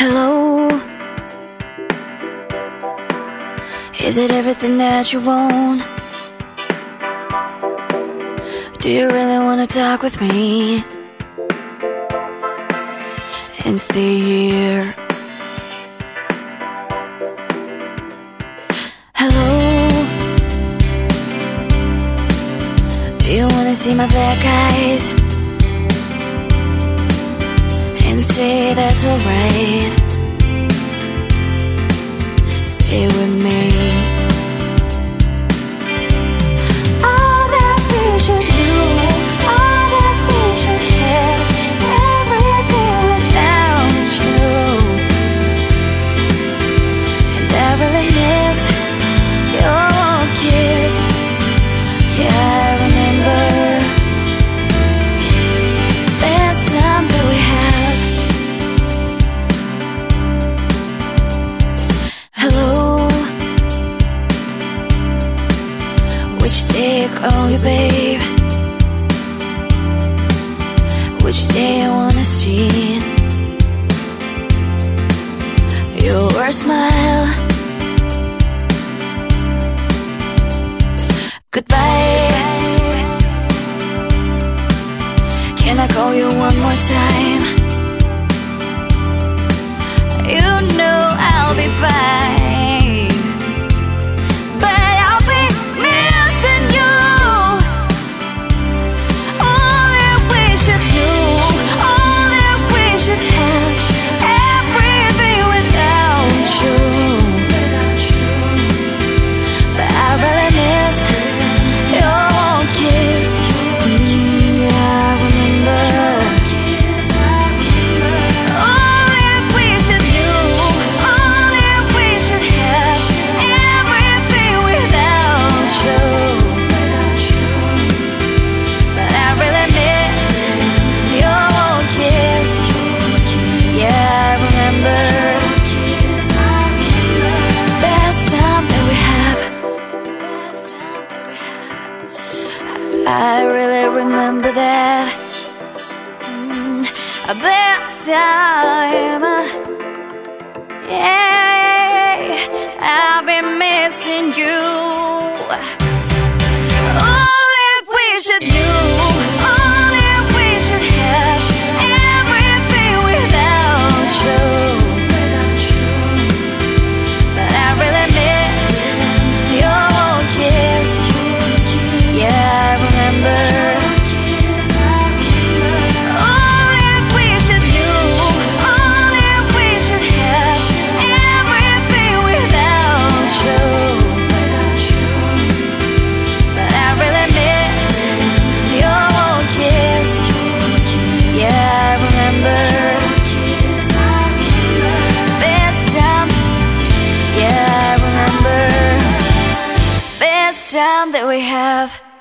Hello, is it everything that you want? Do you really want to talk with me and stay here? Hello, do you want to see my black eyes and say that's alright? Stay with me. All that we should do, all that we should have, everything without you. And I really miss your kiss. Yeah, I remember best time that we had. Hello, which day I call you babe? Which day I wanna see your smile? Goodbye. Can I call you one more time? You know I'll be fine, but I'll be missing you. All that we should do, all that we should have, everything without you. But I really miss your kiss. Yeah, I remember all that we should do, all that we should have, everything without you. But I really miss your kiss. Yeah, I remember best time that we have. I really remember that. A best time. Yeah, I've been missing you. All that we should do, all that we should have, everything without you. But I really miss your kiss. Yeah, I remember all that we should do, all that we should have, everything without you. But I really miss your kiss. Yeah, I remember best time. Yeah, I remember best time that we have.